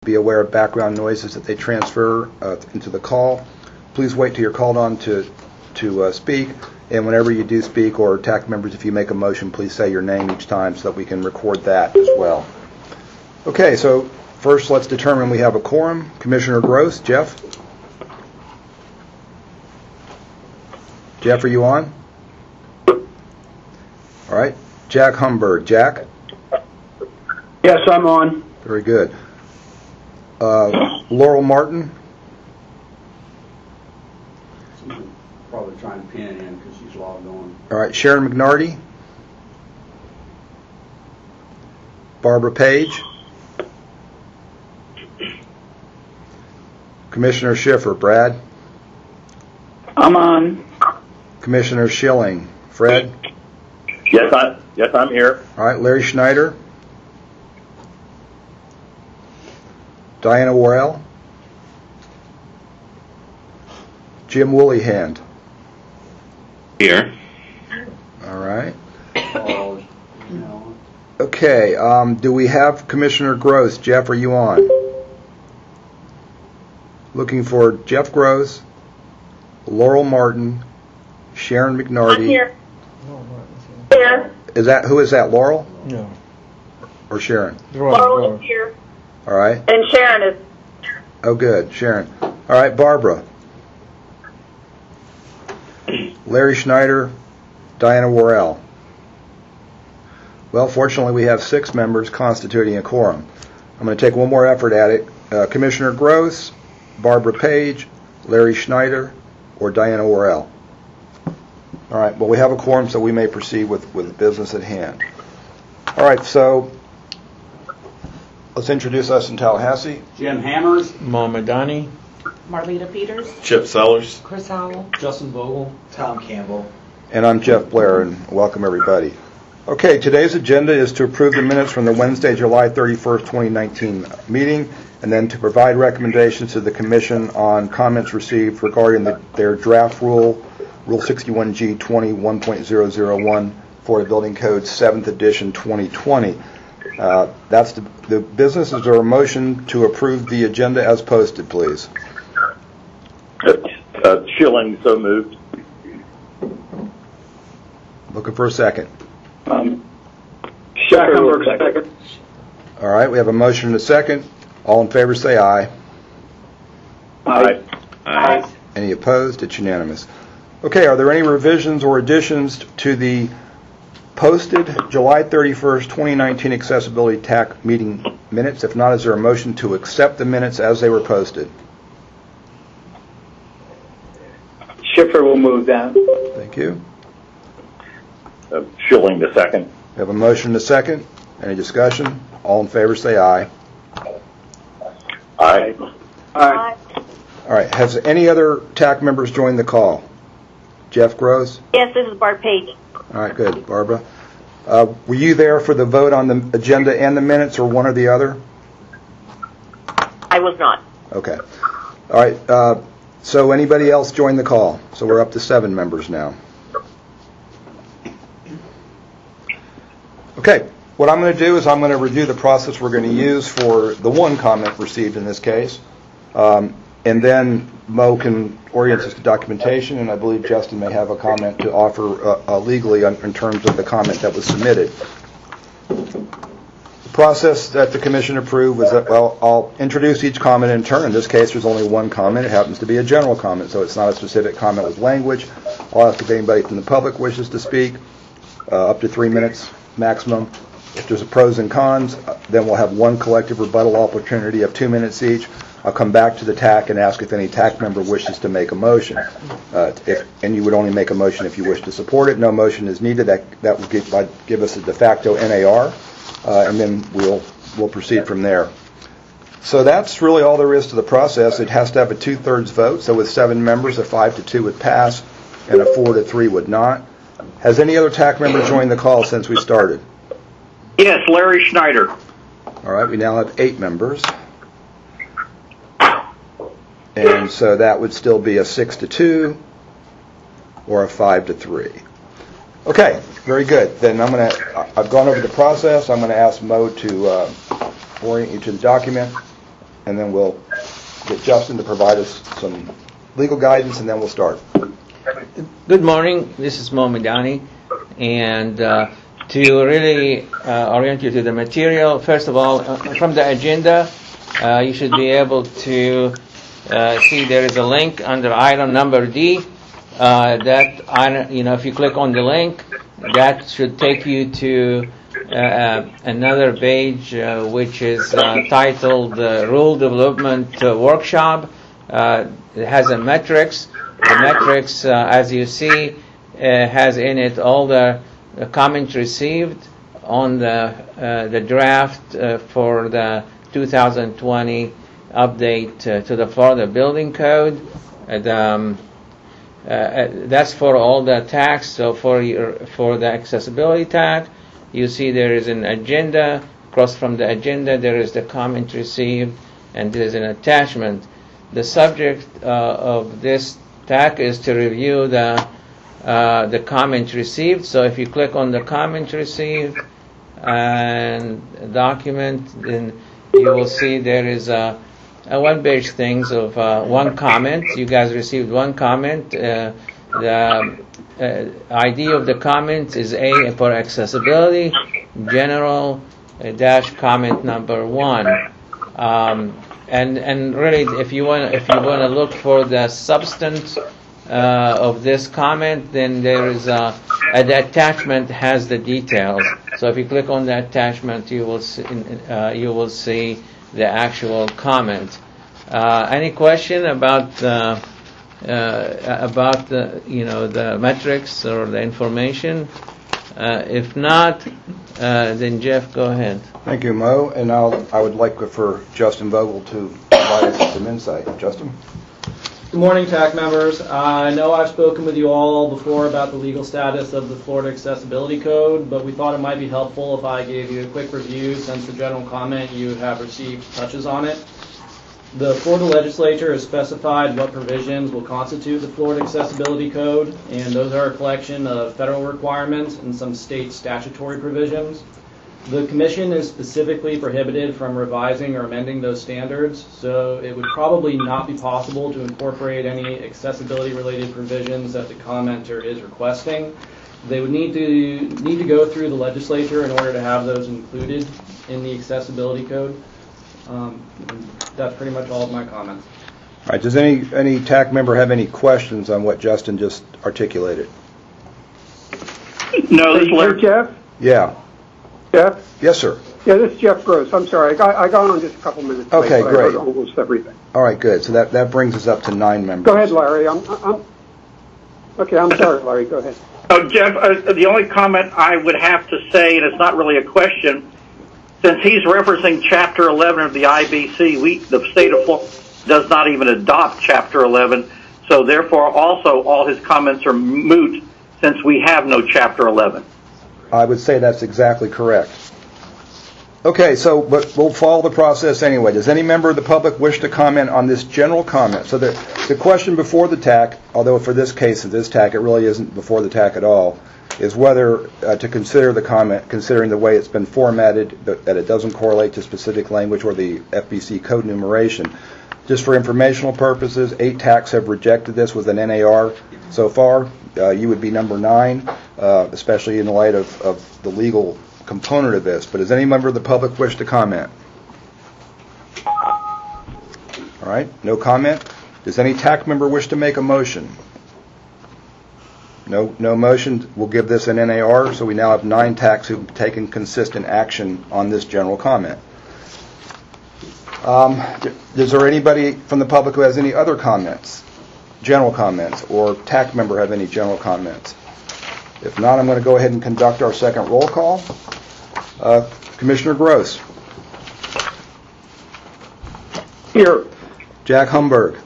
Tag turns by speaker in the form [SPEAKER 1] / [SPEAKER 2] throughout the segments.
[SPEAKER 1] Be aware of background noises that they transfer into the call. Please wait till you're called on to speak. And whenever you do speak, or TAC members, if you make a motion, please say your name each time so that we can record that as well. Okay, so first let's determine we have a quorum. Commissioner Gross, Jeff? Jeff, are you on? All right. Jack Humberg. Jack?
[SPEAKER 2] Yes, I'm on.
[SPEAKER 1] Very good. Laurel Martin?
[SPEAKER 2] Probably trying to pin it in because she's logged on.
[SPEAKER 1] All right. Sharon McNarty? Barbara Page? Commissioner Schiffer. Brad?
[SPEAKER 3] I'm on.
[SPEAKER 1] Commissioner Schilling. Fred?
[SPEAKER 4] Yes, I'm here.
[SPEAKER 1] All right. Larry Schneider? Diana Worrell? Jim Woollyhand?
[SPEAKER 4] Here.
[SPEAKER 1] All right. Okay. Do we have Commissioner Gross? Jeff, are you on? Looking for Jeff Gross, Laurel Martin, Sharon McNarty.
[SPEAKER 5] I'm here. Here.
[SPEAKER 1] Who is that? Laurel?
[SPEAKER 6] No.
[SPEAKER 1] Or Sharon?
[SPEAKER 5] Laurel is here.
[SPEAKER 1] All right.
[SPEAKER 5] And Sharon is.
[SPEAKER 1] Oh, good. Sharon. All right. Barbara. Larry Schneider, Diana Worrell. Well, fortunately, we have 6 members constituting a quorum. I'm going to take one more effort at it. Commissioner Gross, Barbara Page, Larry Schneider, or Diana Worrell. All right. Well, we have a quorum, so we may proceed with business at hand. All right. So let's introduce us in Tallahassee.
[SPEAKER 2] Jim Hammers,
[SPEAKER 6] Mo Madani,
[SPEAKER 7] Marlita Peters,
[SPEAKER 4] Chip Sellers.
[SPEAKER 7] Chris Howell,
[SPEAKER 8] Justin Vogel, Tom Campbell.
[SPEAKER 1] And I'm Jeff Blair, and welcome everybody. Okay, today's agenda is to approve the minutes from the Wednesday, July 31st, 2019 meeting, and then to provide recommendations to the Commission on comments received regarding their draft Rule 61G 21.001 Florida Building Code 7th edition 2020. That's the business. Is there a motion to approve the agenda as posted, please?
[SPEAKER 4] Schilling, so moved.
[SPEAKER 1] Looking for a second.
[SPEAKER 2] second.
[SPEAKER 1] All right, we have a motion and a second. All in favor say aye.
[SPEAKER 4] Aye.
[SPEAKER 5] Aye.
[SPEAKER 1] Any opposed? It's unanimous. Okay, are there any revisions or additions to the posted July 31st, 2019 Accessibility TAC meeting minutes? If not, is there a motion to accept the minutes as they were posted?
[SPEAKER 3] Schiffer will move that.
[SPEAKER 1] Thank you.
[SPEAKER 4] Schilling, the second.
[SPEAKER 1] We have a motion and a second. Any discussion? All in favor say aye.
[SPEAKER 4] Aye.
[SPEAKER 5] Aye.
[SPEAKER 1] All right, has any other TAC members joined the call? Jeff Gross?
[SPEAKER 5] Yes, this is Barb Page.
[SPEAKER 1] All right, good. Barbara? Were you there for the vote on the agenda and the minutes, or one or the other?
[SPEAKER 5] I was not.
[SPEAKER 1] Okay. All right, so anybody else join the call? So we're up to 7 members now. Okay, what I'm going to do is I'm going to review the process we're going to use for the one comment received in this case. And then Mo can orient us to documentation, and I believe Justin may have a comment to offer legally in terms of the comment that was submitted. The process that the Commission approved was that, well, I'll introduce each comment in turn. In this case, there's only one comment. It happens to be a general comment, so it's not a specific comment with language. I'll ask if anybody from the public wishes to speak, up to 3 minutes maximum. If there's a pros and cons, then we'll have one collective rebuttal opportunity of 2 minutes each. I'll come back to the TAC and ask if any TAC member wishes to make a motion. And you would only make a motion if you wish to support it. No motion is needed. That will give us a de facto NAR, and then we'll proceed from there. So that's really all there is to the process. It has to have a 2/3 vote. So with 7 members, a 5-2 would pass, and a 4-3 would not. Has any other TAC member joined the call since we started?
[SPEAKER 3] Yes, Larry Schneider.
[SPEAKER 1] All right, we now have 8 members. And so that would still be a 6-2 or a 5-3. Okay, very good. Then I've gone over the process. I'm going to ask Mo to orient you to the document. and then we'll get Justin to provide us some legal guidance, and then we'll start.
[SPEAKER 6] Good morning. This is Mo Medani, and to really orient you to the material, first of all, from the agenda, you should be able to see there is a link under item number D. That item, if you click on the link, that should take you to another page which is titled Rule Development Workshop. It has a metrics. The metrics, as you see, has in it all the comments received on the draft for the 2020 update to the Florida Building Code. That's for all the tags. So for the accessibility tag, you see there is an agenda. Across from the agenda, there is the comment received, and there is an attachment. The subject of this tag is to review the comment received. So if you click on the comment received and document, then you will see there is a one-page things of one comment. You guys received one comment. The ID of the comment is A for accessibility, general dash comment number 1. And really, if you want to look for the substance of this comment, then there is the attachment has the details. So if you click on the attachment, you will see the actual comment. Any question about the metrics or the information? If not, then Jeff, go ahead.
[SPEAKER 1] Thank you, Mo. And I would like for Justin Vogel to provide us some insight. Justin?
[SPEAKER 7] Good morning, TAC members. I know I've spoken with you all before about the legal status of the Florida Accessibility Code, but we thought it might be helpful if I gave you a quick review since the general comment you have received touches on it. The Florida legislature has specified what provisions will constitute the Florida Accessibility Code, and those are a collection of federal requirements and some state statutory provisions. The Commission is specifically prohibited from revising or amending those standards, so it would probably not be possible to incorporate any accessibility-related provisions that the commenter is requesting. They would need to go through the legislature in order to have those included in the Accessibility Code. That's pretty much all of my comments.
[SPEAKER 1] All right. Does any TAC member have any questions on what Justin just articulated?
[SPEAKER 3] No, this is Larry.
[SPEAKER 9] Jeff?
[SPEAKER 1] Yeah.
[SPEAKER 9] Jeff?
[SPEAKER 1] Yes, sir.
[SPEAKER 9] Yeah, this is Jeff Gross. I'm sorry. I got on just a couple minutes late,
[SPEAKER 1] Okay,
[SPEAKER 9] but
[SPEAKER 1] great.
[SPEAKER 9] I heard almost everything.
[SPEAKER 1] All right, good. So that brings us up to 9 members.
[SPEAKER 9] Go ahead, Larry. I'm sorry, Larry. Go ahead.
[SPEAKER 3] Oh, Jeff, the only comment I would have to say, and it's not really a question, since he's referencing Chapter 11 of the IBC, the state of Florida does not even adopt Chapter 11, so therefore also all his comments are moot since we have no Chapter 11.
[SPEAKER 1] I would say that's exactly correct. Okay, but we'll follow the process anyway. Does any member of the public wish to comment on this general comment? So the question before the TAC, although for this case of this TAC it really isn't before the TAC at all, is whether to consider the comment, considering the way it's been formatted, that it doesn't correlate to specific language or the FBC code numeration. Just for informational purposes, 8 TACs have rejected this with an NAR so far. You would be number 9, especially in the light of the legal component of this. But does any member of the public wish to comment? All right, no comment. Does any TAC member wish to make a motion? No motion. We'll give this an NAR, so we now have 9 TACs who've taken consistent action on this general comment. Is there anybody from the public who has any other comments, general comments, or TAC member have any general comments? If not, I'm going to go ahead and conduct our second roll call. Commissioner Gross.
[SPEAKER 9] Here.
[SPEAKER 1] Jack Humberg.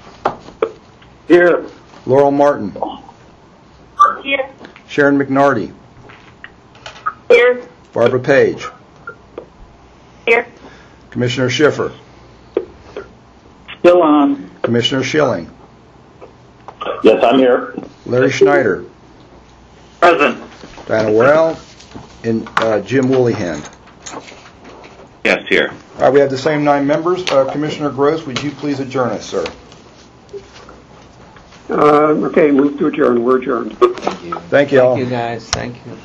[SPEAKER 9] Here.
[SPEAKER 1] Laurel Martin.
[SPEAKER 5] Here.
[SPEAKER 1] Sharon McNarty.
[SPEAKER 5] Here.
[SPEAKER 1] Barbara Page.
[SPEAKER 5] Here.
[SPEAKER 1] Commissioner Schiffer.
[SPEAKER 3] Still on.
[SPEAKER 1] Commissioner Schilling.
[SPEAKER 4] Yes, I'm here.
[SPEAKER 1] Larry Schneider.
[SPEAKER 3] Present.
[SPEAKER 1] Diana Worrell. And Jim Woollyhand.
[SPEAKER 10] Yes, here.
[SPEAKER 1] All right, we have the same 9 members. Commissioner Gross, would you please adjourn us, sir?
[SPEAKER 9] Okay, move to adjourn. We're adjourned.
[SPEAKER 8] Thank you.
[SPEAKER 1] Thank you all.
[SPEAKER 6] Thank you, guys. Thank you.